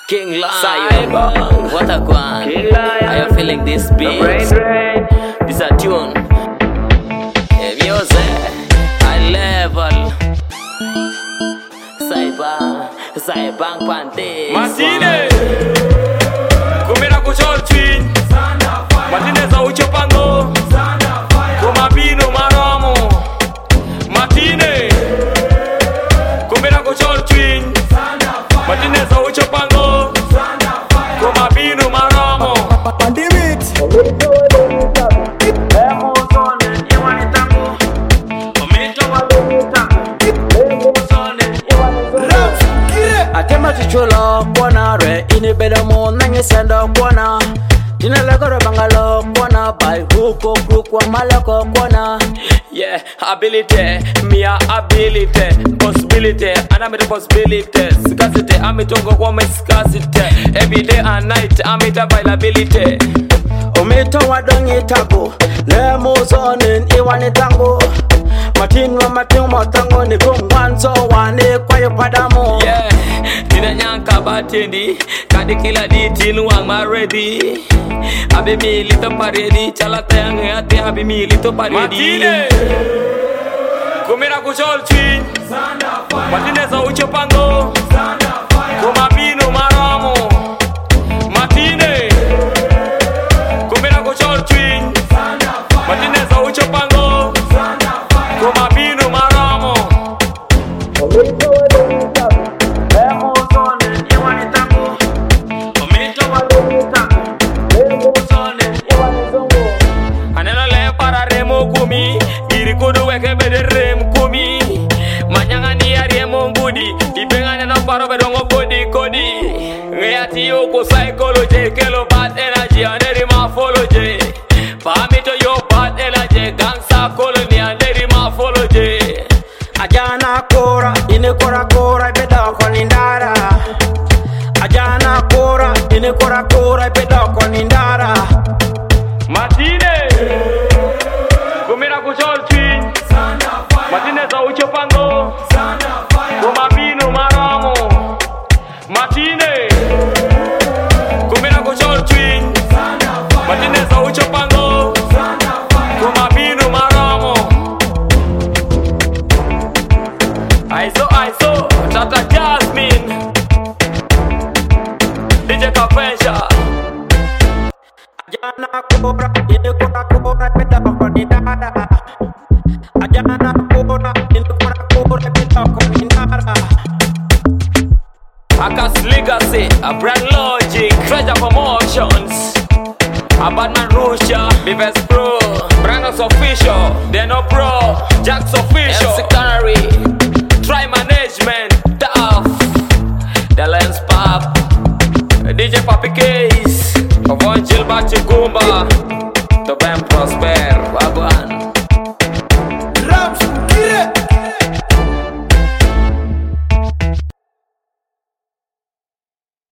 King Lion, what a guan. Are you feeling this beat? This a tune. Music, high level. Saibang Pante Martine Kumira kuchol twin Martine za uchopango Kumabino maramo Martine Kumira kuchol twin Martine za uchopango Kumabino maramo Pandemic Atema chichula kwana re ini beda mo nange senda kwana Dina lagoro bangalo kwana by huko kwa malako kwana. Yeah, ability, mia ability, possibility, and I'm the possibility. Scarcity, I'm it ongo kwa scarcity. Every day and night, I'm it availability. Ometa wadongi tago, lemo zonin iwani tango. Matin matango ni kungwanzo wane kwa yopadamo. Yeah, dina nyanka batendi, kadi kila di tinu wang ready. Abi mi lito paredi, chalata yang ate abi mi lito paredi. Martine, kumira kuchol twin, Martine za uchopango, kumabino maramo. Martine, kumira kuchol twin, Martine za uchopango, kumabino maramo. Anela le para remo kumi, giri kudu weke bede rem kumi. Manyanga ni remo budi, dipengane na paro bedongo kodi. Ngeyati yoko psychology, kelo bad energy, aneri morphology. Pamito yo bad energy, gang psychology, aneri morphology. Ajana kora, ine kora beda kwa nindara. Ajana kora, ine kora beda kwa nindara. Martine, kumira kuchol twin, Martine za uchopango, kumabino maramo. Martine, kumira kuchol twin, Martine za uchopango, kumabino maramo. Aiso, Tata Jasmine, DJ Kafensha. Ajana kora, ine kora beda kwa nindara. Ajana kora, ine kora beda kwa nindara. Akas Legacy, a brand logic, treasure promotions. A Badman Rusha, Bivest Pro, Brandos official, they no pro, Jack's official, MC Canary, Try management, tough, The Lions Pop, DJ Papi Case, Avon Gilbert Chigumba.